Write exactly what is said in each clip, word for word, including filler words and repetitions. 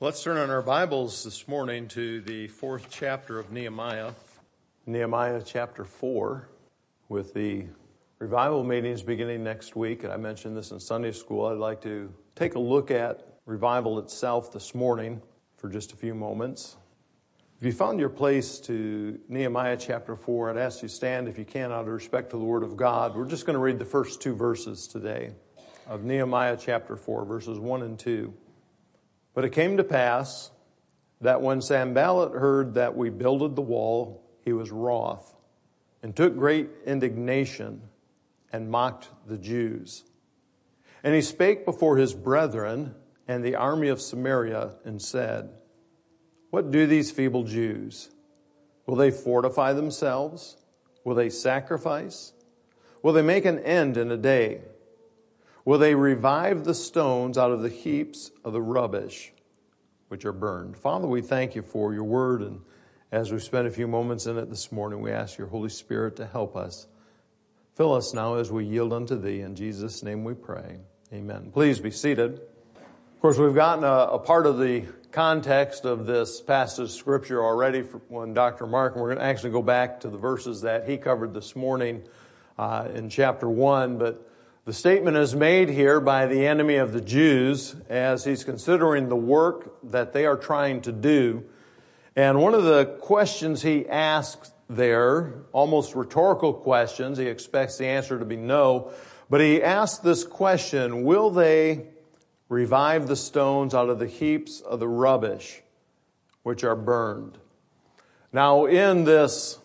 Let's turn on our Bibles this morning to the fourth chapter of Nehemiah. Nehemiah chapter four, with the revival meetings beginning next week. And I mentioned this in Sunday school. I'd like to take a look at revival itself this morning for just a few moments. If you found your place to Nehemiah chapter four, I'd ask you to stand if you can out of respect to the Word of God. We're just going to read the first two verses today of Nehemiah chapter four, verses one and two. But it came to pass that when Sanballat heard that we builded the wall, he was wroth, and took great indignation, and mocked the Jews. And he spake before his brethren and the army of Samaria, and said, What do these feeble Jews? Will they fortify themselves? Will they sacrifice? Will they make an end in a day? Will they revive the stones out of the heaps of the rubbish which are burned? Father, we thank you for your word, and as we spend a few moments in it this morning, we ask your Holy Spirit to help us. Fill us now as we yield unto thee. In Jesus' name we pray. Amen. Please be seated. Of course, we've gotten a, a part of the context of this passage of Scripture already from when Doctor Mark, and we're going to actually go back to the verses that he covered this morning uh, in chapter one, but the statement is made here by the enemy of the Jews as he's considering the work that they are trying to do. And one of the questions he asks there, almost rhetorical questions, he expects the answer to be no, but he asks this question, will they revive the stones out of the heaps of the rubbish which are burned? Now, in this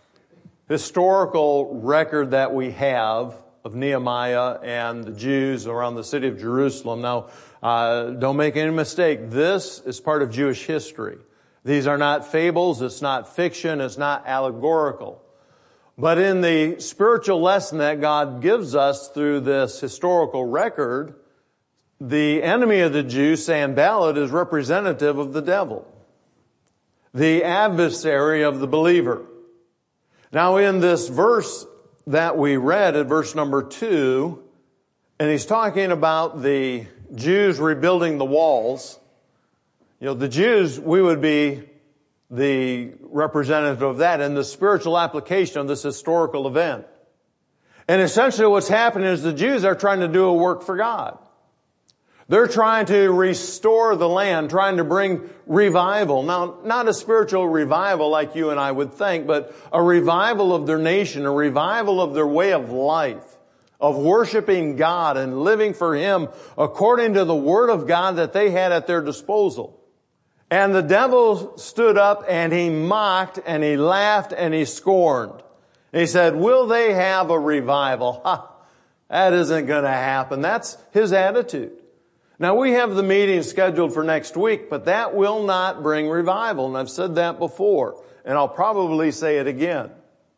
historical record that we have of Nehemiah and the Jews around the city of Jerusalem. Now, uh, don't make any mistake. This is part of Jewish history. These are not fables. It's not fiction. It's not allegorical. But in the spiritual lesson that God gives us through this historical record, the enemy of the Jews, Sanballat, is representative of the devil, the adversary of the believer. Now, in this verse that we read at verse number two, and he's talking about the Jews rebuilding the walls. You know, the Jews, we would be the representative of that in the spiritual application of this historical event. And essentially what's happening is the Jews are trying to do a work for God. They're trying to restore the land, trying to bring revival. Now, not a spiritual revival like you and I would think, but a revival of their nation, a revival of their way of life, of worshiping God and living for Him according to the Word of God that they had at their disposal. And the devil stood up and he mocked and he laughed and he scorned. And he said, will they have a revival? Ha, that isn't going to happen. That's his attitude. Now, we have the meeting scheduled for next week, but that will not bring revival. And I've said that before, and I'll probably say it again,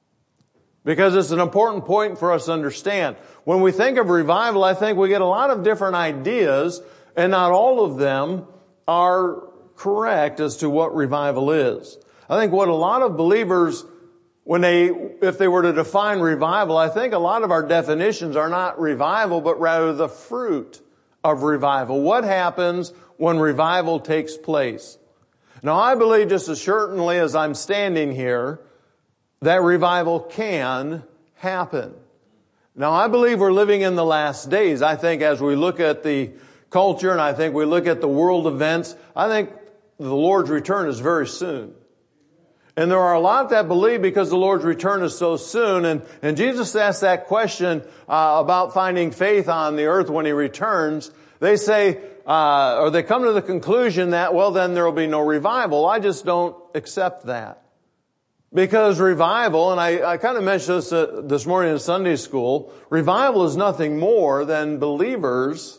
because it's an important point for us to understand. When we think of revival, I think we get a lot of different ideas, and not all of them are correct as to what revival is. I think what a lot of believers, when they, if they were to define revival, I think a lot of our definitions are not revival, but rather the fruit of revival. What happens when revival takes place? Now, I believe just as certainly as I'm standing here that revival can happen. Now, I believe we're living in the last days. I think as we look at the culture and I think we look at the world events, I think the Lord's return is very soon. And there are a lot that believe because the Lord's return is so soon. And, and Jesus asked that question uh, about finding faith on the earth when He returns. They say, uh, or they come to the conclusion that, well, then there will be no revival. I just don't accept that. Because revival, and I, I kind of mentioned this uh, this morning in Sunday school, revival is nothing more than believers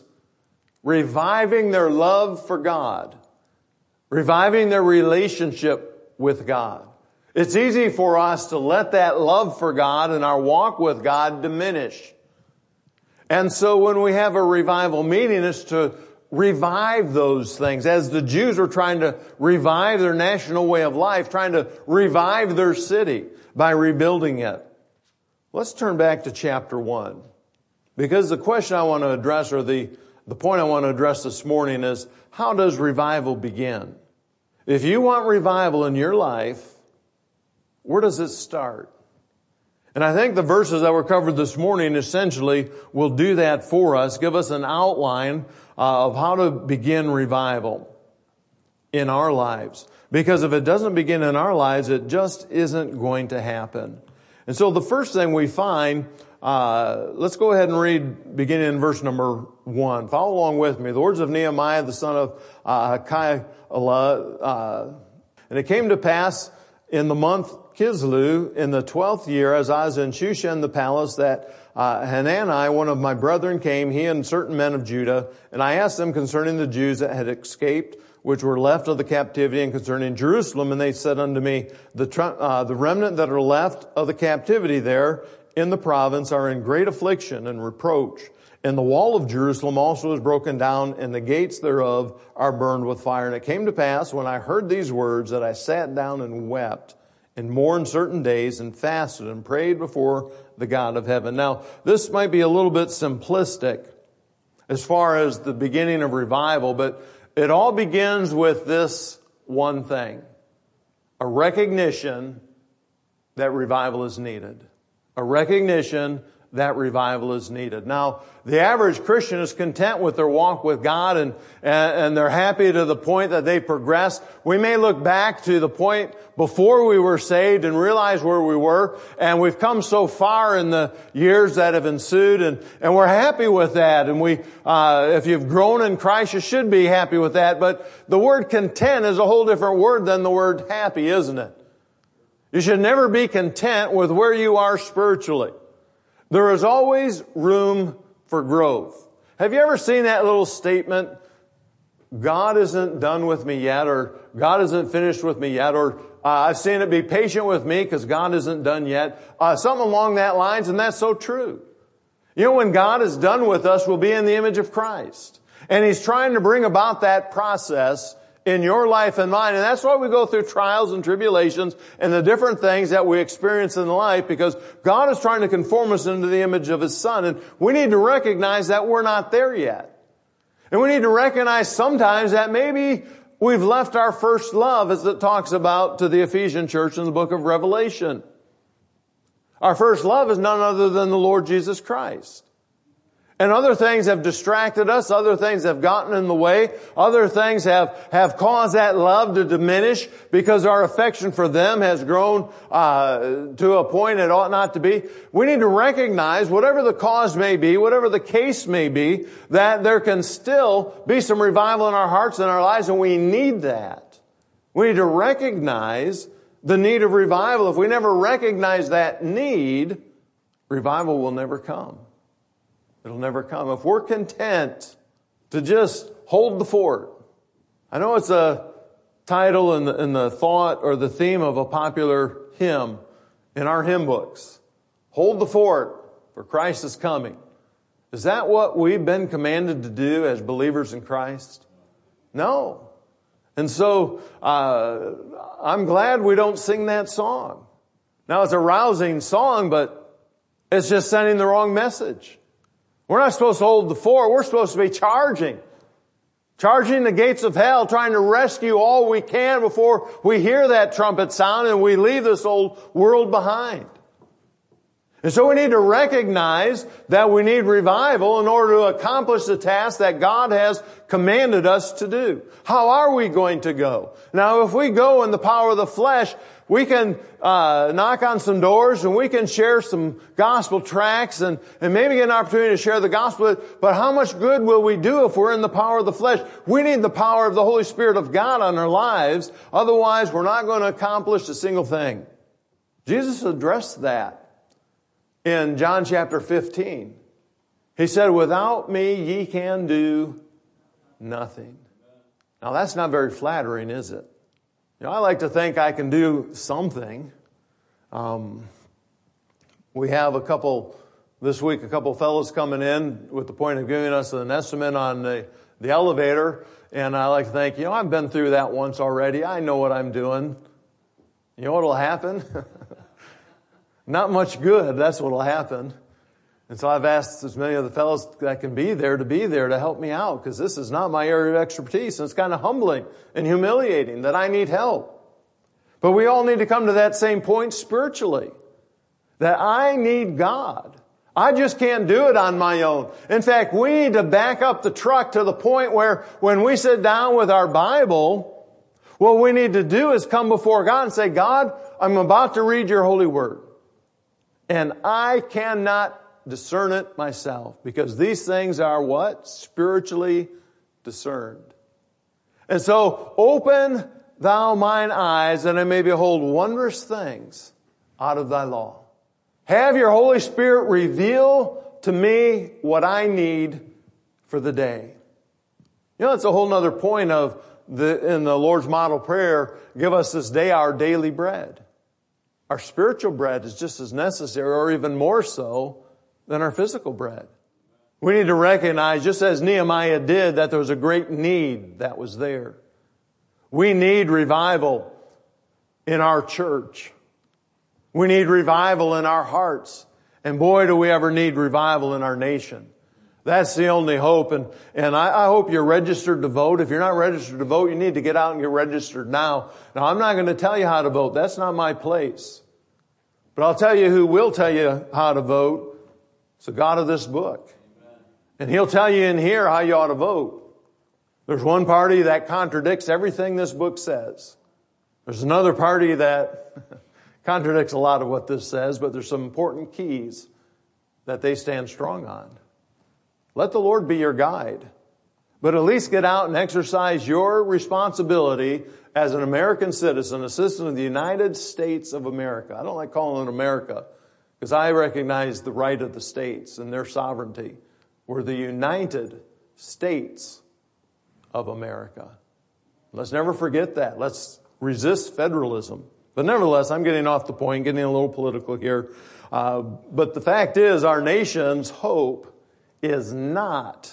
reviving their love for God, reviving their relationship with God. It's easy for us to let that love for God and our walk with God diminish. And so when we have a revival meeting, it's to revive those things. As the Jews are trying to revive their national way of life, trying to revive their city by rebuilding it. Let's turn back to chapter one. Because the question I want to address, or the The point I want to address this morning is, how does revival begin? If you want revival in your life, where does it start? And I think the verses that were covered this morning essentially will do that for us, give us an outline uh, of how to begin revival in our lives. Because if it doesn't begin in our lives, it just isn't going to happen. And so the first thing we find, uh, let's go ahead and read beginning in verse number one. Follow along with me. The words of Nehemiah, the son of uh, Hachaliah, uh, and it came to pass in the month Kislev, in the twelfth year, as I was in Shushan the palace, that uh, Hanani, one of my brethren, came, he and certain men of Judah, and I asked them concerning the Jews that had escaped, which were left of the captivity, and concerning Jerusalem, and they said unto me, the, tr- uh, the remnant that are left of the captivity there in the province are in great affliction and reproach. And the wall of Jerusalem also is broken down, and the gates thereof are burned with fire. And it came to pass, when I heard these words, that I sat down and wept, and mourned certain days, and fasted, and prayed before the God of heaven. Now, this might be a little bit simplistic as far as the beginning of revival, but it all begins with this one thing: a recognition that revival is needed. A recognition that revival is needed. Now, the average Christian is content with their walk with God, and, and they're happy to the point that they progress. We may look back to the point before we were saved and realize where we were, and we've come so far in the years that have ensued, and, and we're happy with that. And we, uh, if you've grown in Christ, you should be happy with that. But the word content is a whole different word than the word happy, isn't it? You should never be content with where you are spiritually. There is always room for growth. Have you ever seen that little statement, God isn't done with me yet, or God isn't finished with me yet, or uh, I've seen it, be patient with me because God isn't done yet. Uh, something along that lines, and that's so true. You know, when God is done with us, we'll be in the image of Christ. And He's trying to bring about that process in your life and mine. And that's why we go through trials and tribulations and the different things that we experience in life, because God is trying to conform us into the image of His Son. And we need to recognize that we're not there yet. And we need to recognize sometimes that maybe we've left our first love, as it talks about to the Ephesian church in the book of Revelation. Our first love is none other than the Lord Jesus Christ. And other things have distracted us. Other things have gotten in the way. Other things have, have caused that love to diminish because our affection for them has grown uh, to a point it ought not to be. We need to recognize, whatever the cause may be, whatever the case may be, that there can still be some revival in our hearts and our lives, and we need that. We need to recognize the need of revival. If we never recognize that need, revival will never come. It'll never come. If we're content to just hold the fort. I know it's a title in the, in the thought or the theme of a popular hymn in our hymn books. Hold the fort, for Christ is coming. Is that what we've been commanded to do as believers in Christ? No. And so uh, I'm glad we don't sing that song. Now, it's a rousing song, but it's just sending the wrong message. We're not supposed to hold the fort. We're supposed to be charging. Charging the gates of hell, trying to rescue all we can before we hear that trumpet sound and we leave this old world behind. And so we need to recognize that we need revival in order to accomplish the task that God has commanded us to do. How are we going to go? Now, if we go in the power of the flesh, we can uh knock on some doors and we can share some gospel tracts and, and maybe get an opportunity to share the gospel. But how much good will we do if we're in the power of the flesh? We need the power of the Holy Spirit of God on our lives. Otherwise, we're not going to accomplish a single thing. Jesus addressed that in John chapter fifteen. He said, without me, ye can do nothing. Now, that's not very flattering, is it? You know, I like to think I can do something. Um, we have a couple, this week, a couple fellows coming in with the point of giving us an estimate on the, the elevator. And I like to think, you know, I've been through that once already. I know what I'm doing. You know what will happen? Not much good. That's what will happen. And so I've asked as many of the fellows that can be there to be there to help me out, because this is not my area of expertise, and it's kind of humbling and humiliating that I need help. But we all need to come to that same point spiritually, that I need God. I just can't do it on my own. In fact, we need to back up the truck to the point where when we sit down with our Bible, what we need to do is come before God and say, God, I'm about to read your holy word, and I cannot discern it myself, because these things are what? Spiritually discerned. And so, open thou mine eyes, that I may behold wondrous things out of thy law. Have your Holy Spirit reveal to me what I need for the day. You know, that's a whole other point of the, in the Lord's model prayer, give us this day our daily bread. Our spiritual bread is just as necessary, or even more so, than our physical bread. We need to recognize, just as Nehemiah did, that there was a great need that was there. We need revival in our church. We need revival in our hearts. And boy, do we ever need revival in our nation. That's the only hope. And, and I, I hope you're registered to vote. If you're not registered to vote, you need to get out and get registered now. Now, I'm not going to tell you how to vote. That's not my place. But I'll tell you who will tell you how to vote. It's the God of this book. And He'll tell you in here how you ought to vote. There's one party that contradicts everything this book says. There's another party that contradicts a lot of what this says, but there's some important keys that they stand strong on. Let the Lord be your guide. But at least get out and exercise your responsibility as an American citizen, a citizen of the United States of America. I don't like calling it America, because I recognize the right of the states and their sovereignty. We're the United States of America. Let's never forget that. Let's resist federalism. But nevertheless, I'm getting off the point, getting a little political here. Uh, but the fact is, our nation's hope is not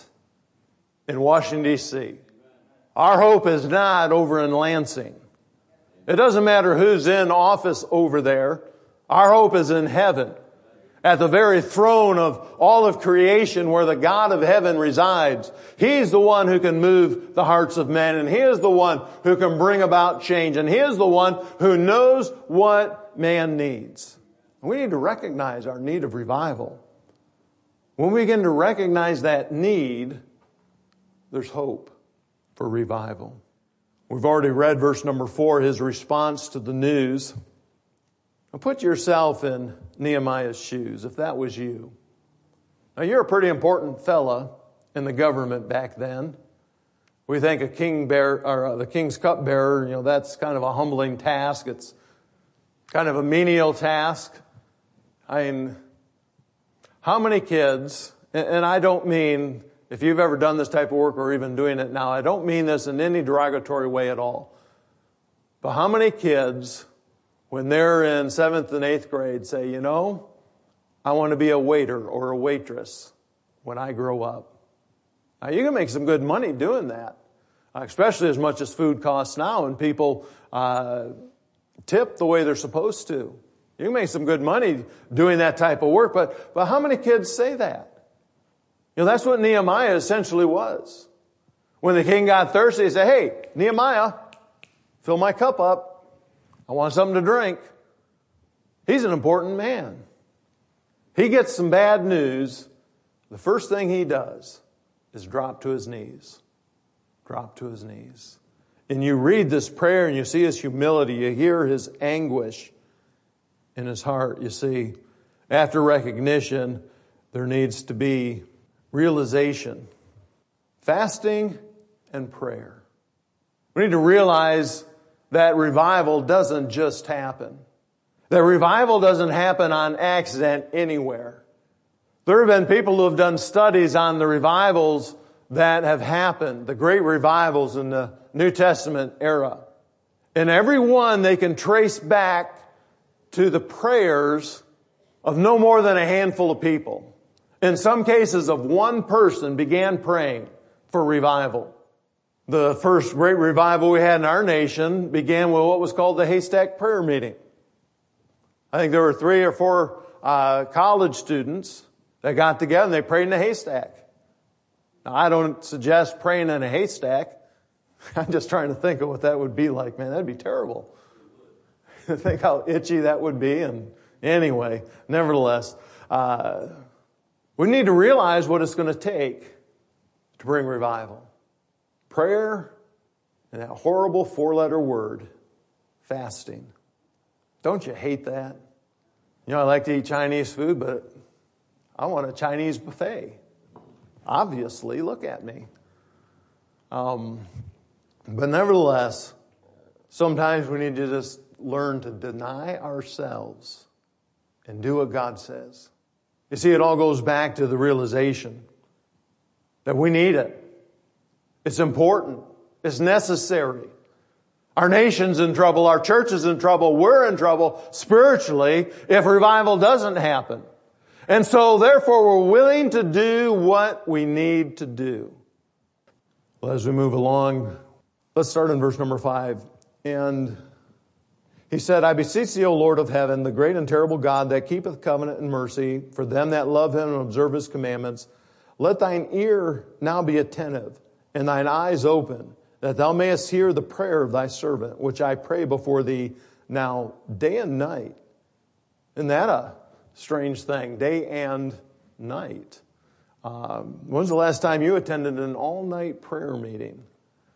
in Washington, D C Our hope is not over in Lansing. It doesn't matter who's in office over there. Our hope is in heaven, at the very throne of all of creation, where the God of heaven resides. He's the one who can move the hearts of men, and He is the one who can bring about change, and He is the one who knows what man needs. We need to recognize our need of revival. When we begin to recognize that need, there's hope for revival. We've already read verse number four, his response to the news. Now put yourself in Nehemiah's shoes, if that was you. Now you're a pretty important fella in the government back then. We think a king bearer, or uh, the king's cupbearer, you know, that's kind of a humbling task. It's kind of a menial task. I mean, how many kids, and, and I don't mean, if you've ever done this type of work or even doing it now, I don't mean this in any derogatory way at all. But how many kids, when they're in seventh and eighth grade, say, you know, I want to be a waiter or a waitress when I grow up? Now, you can make some good money doing that, especially as much as food costs now, and people uh, tip the way they're supposed to. You can make some good money doing that type of work, but, but how many kids say that? You know, that's what Nehemiah essentially was. When the king got thirsty, he said, hey, Nehemiah, fill my cup up. I want something to drink. He's an important man. He gets some bad news. The first thing he does is drop to his knees. Drop to his knees. And you read this prayer and you see his humility. You hear his anguish in his heart. You see, after recognition, there needs to be realization. Fasting and prayer. We need to realize that revival doesn't just happen. That revival doesn't happen on accident anywhere. There have been people who have done studies on the revivals that have happened, the great revivals in the New Testament era. And every one they can trace back to the prayers of no more than a handful of people. In some cases of one person began praying for revival. The first great revival we had in our nation began with what was called the Haystack Prayer Meeting. I think there were three or four uh, college students They got together and they prayed in a haystack. Now, I don't suggest praying in a haystack. I'm just trying to think of what that would be like. Man, that'd be terrible. Think how itchy that would be. And anyway, nevertheless, uh, we need to realize what it's going to take to bring revival. Prayer and that horrible four-letter word, fasting. Don't you hate that? You know, I like to eat Chinese food, but I want a Chinese buffet. Obviously, look at me. Um, but nevertheless, sometimes we need to just learn to deny ourselves and do what God says. You see, it all goes back to the realization that we need it. It's important. It's necessary. Our nation's in trouble. Our church is in trouble. We're in trouble spiritually if revival doesn't happen. And so, therefore, we're willing to do what we need to do. Well, as we move along, let's start in verse number five. And he said, I beseech thee, O Lord of heaven, the great and terrible God that keepeth covenant and mercy for them that love him and observe his commandments, let thine ear now be attentive and thine eyes open, that thou mayest hear the prayer of thy servant, which I pray before thee now day and night. Isn't that a strange thing? Day and night. Um, when's the last time you attended an all-night prayer meeting?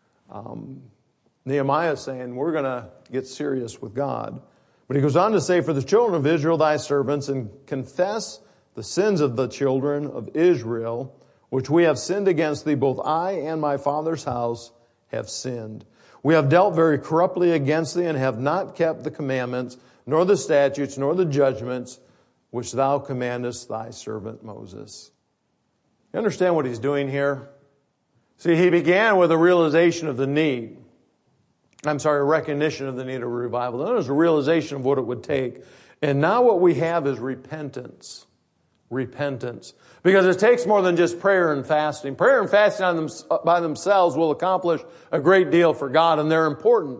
Um, Nehemiah is saying, we're going to get serious with God. But he goes on to say, for the children of Israel, thy servants, and confess the sins of the children of Israel, which we have sinned against thee, both I and my father's house have sinned. We have dealt very corruptly against thee and have not kept the commandments, nor the statutes, nor the judgments, which thou commandest thy servant Moses. You understand what he's doing here? See, he began with a realization of the need. I'm sorry, a recognition of the need of revival. Then there's a realization of what it would take. And now what we have is repentance. Repentance. Because it takes more than just prayer and fasting. Prayer and fasting on them, by themselves will accomplish a great deal for God, and they're important.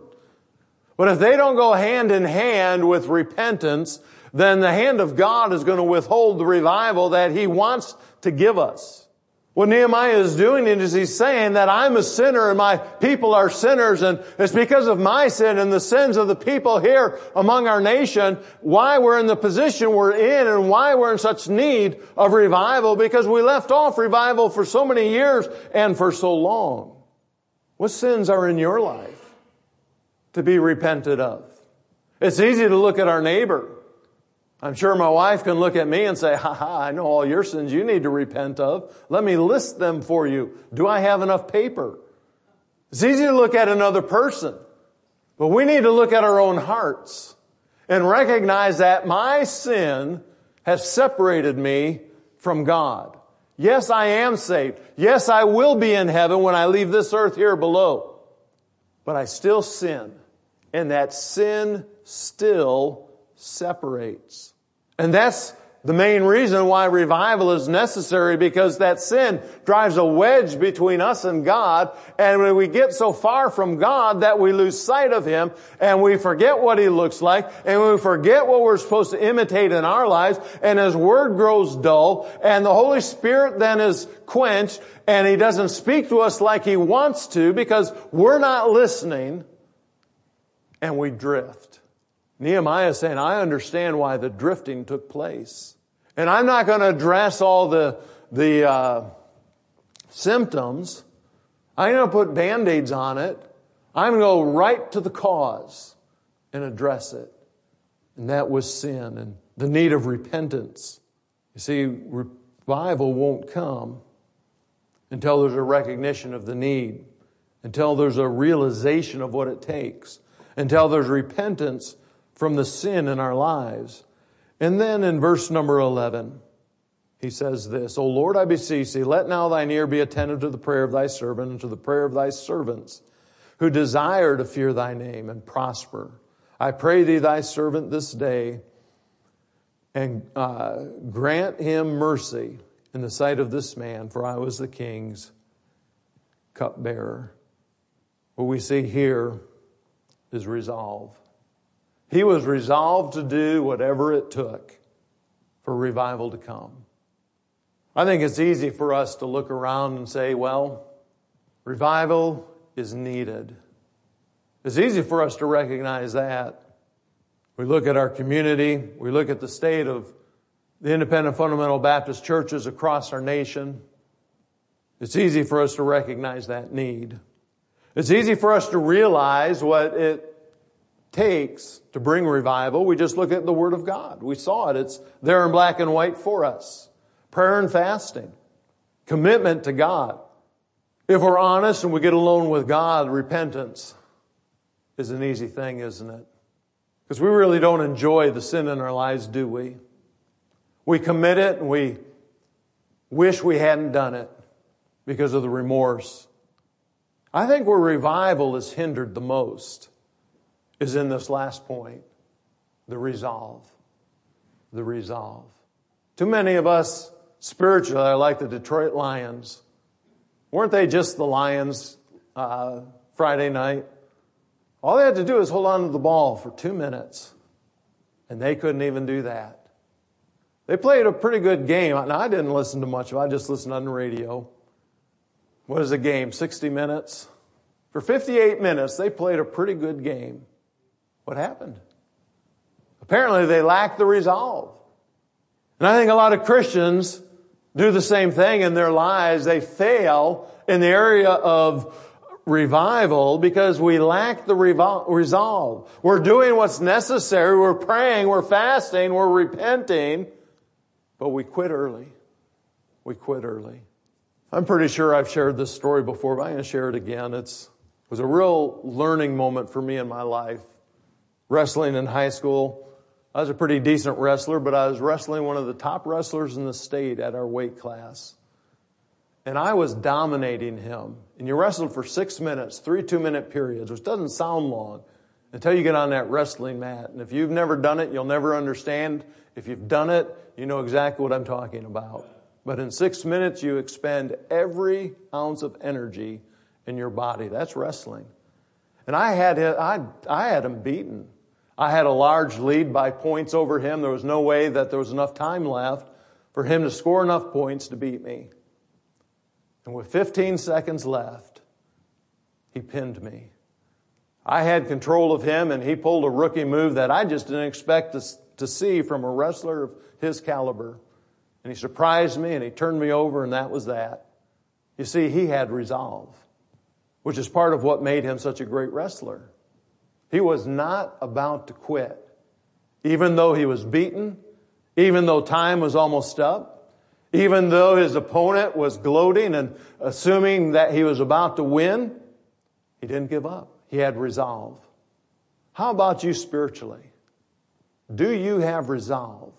But if they don't go hand in hand with repentance, then the hand of God is going to withhold the revival that He wants to give us. What Nehemiah is doing is he's saying that I'm a sinner and my people are sinners, and it's because of my sin and the sins of the people here among our nation why we're in the position we're in and why we're in such need of revival, because we left off revival for so many years and for so long. What sins are in your life to be repented of? It's easy to look at our neighbor. I'm sure my wife can look at me and say, ha ha, I know all your sins you need to repent of. Let me list them for you. Do I have enough paper? It's easy to look at another person, but we need to look at our own hearts and recognize that my sin has separated me from God. Yes, I am saved. Yes, I will be in heaven when I leave this earth here below. But I still sin, and that sin still separates. And that's the main reason why revival is necessary, because that sin drives a wedge between us and God. And when we get so far from God that we lose sight of Him and we forget what He looks like and we forget what we're supposed to imitate in our lives, and His Word grows dull and the Holy Spirit then is quenched and He doesn't speak to us like He wants to because we're not listening, and we drift. Nehemiah is saying, I understand why the drifting took place. And I'm not going to address all the, the uh, symptoms. I'm going to put Band-Aids on it. I'm going to go right to the cause and address it. And that was sin and the need of repentance. You see, revival won't come until there's a recognition of the need, until there's a realization of what it takes, until there's repentance from the sin in our lives. And then in verse number eleven, he says this, O Lord, I beseech thee, let now thine ear be attentive to the prayer of thy servant and to the prayer of thy servants, who desire to fear thy name and prosper. I pray thee, thy servant, this day, and uh, grant him mercy in the sight of this man, for I was the king's cupbearer. What we see here is resolve. He was resolved to do whatever it took for revival to come. I think it's easy for us to look around and say, well, revival is needed. It's easy for us to recognize that. We look at our community, we look at the state of the independent fundamental Baptist churches across our nation. It's easy for us to recognize that need. It's easy for us to realize what it takes to bring revival. We just look at the Word of God. We saw it. It's there in black and white for us. Prayer and fasting. Commitment to God. If we're honest and we get alone with God, repentance is an easy thing, isn't it? Because we really don't enjoy the sin in our lives, do we? We commit it and we wish we hadn't done it because of the remorse. I think where revival is hindered the most is in this last point, the resolve. The resolve. Too many of us spiritually are like the Detroit Lions. Weren't they just the Lions uh, Friday night? All they had to do is hold on to the ball for two minutes, and they couldn't even do that. They played a pretty good game. Now, I didn't listen to much of it. I just listened on the radio. What is a game? sixty minutes? For fifty-eight minutes, they played a pretty good game. What happened? Apparently, they lacked the resolve. And I think a lot of Christians do the same thing in their lives. They fail in the area of revival because we lack the revol- resolve. We're doing what's necessary. We're praying. We're fasting. We're repenting. But we quit early. We quit early. I'm pretty sure I've shared this story before, but I'm going to share it again. It's, it was a real learning moment for me in my life. Wrestling in high school. I was a pretty decent wrestler, but I was wrestling one of the top wrestlers in the state at our weight class. And I was dominating him. And you wrestled for six minutes, three two-minute periods, which doesn't sound long until you get on that wrestling mat. And if you've never done it, you'll never understand. If you've done it, you know exactly what I'm talking about. But in six minutes, you expend every ounce of energy in your body. That's wrestling. And I had I, I had him beaten. I had a large lead by points over him. There was no way that there was enough time left for him to score enough points to beat me. And with fifteen seconds left, he pinned me. I had control of him, and he pulled a rookie move that I just didn't expect to, to see from a wrestler of his caliber. And he surprised me, and he turned me over, and that was that. You see, he had resolve, which is part of what made him such a great wrestler. He was not about to quit. Even though he was beaten, even though time was almost up, even though his opponent was gloating and assuming that he was about to win, he didn't give up. He had resolve. How about you spiritually? Do you have resolve?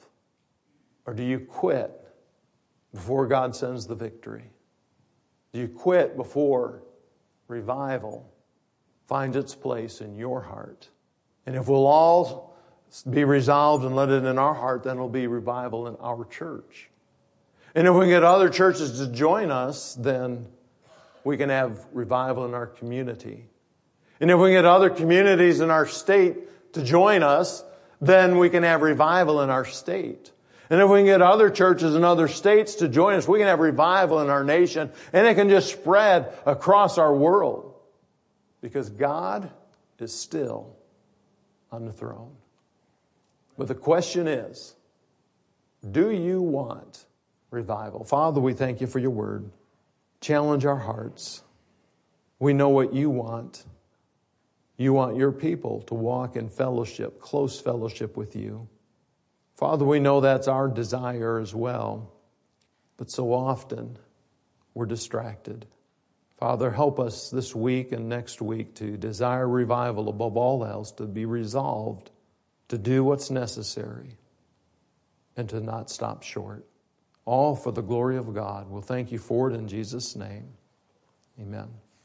Or do you quit before God sends the victory? Do you quit before revival finds its place in your heart? And if we'll all be resolved and let it in our heart, then it'll be revival in our church. And if we can get other churches to join us, then we can have revival in our community. And if we can get other communities in our state to join us, then we can have revival in our state. And if we can get other churches in other states to join us, we can have revival in our nation, and it can just spread across our world. Because God is still on the throne. But the question is, do you want revival? Father, we thank you for your word. Challenge our hearts. We know what you want. You want your people to walk in fellowship, close fellowship with you. Father, we know that's our desire as well. But so often, we're distracted. Father, help us this week and next week to desire revival above all else, to be resolved to do what's necessary and to not stop short. All for the glory of God. We'll thank you for it in Jesus' name. Amen.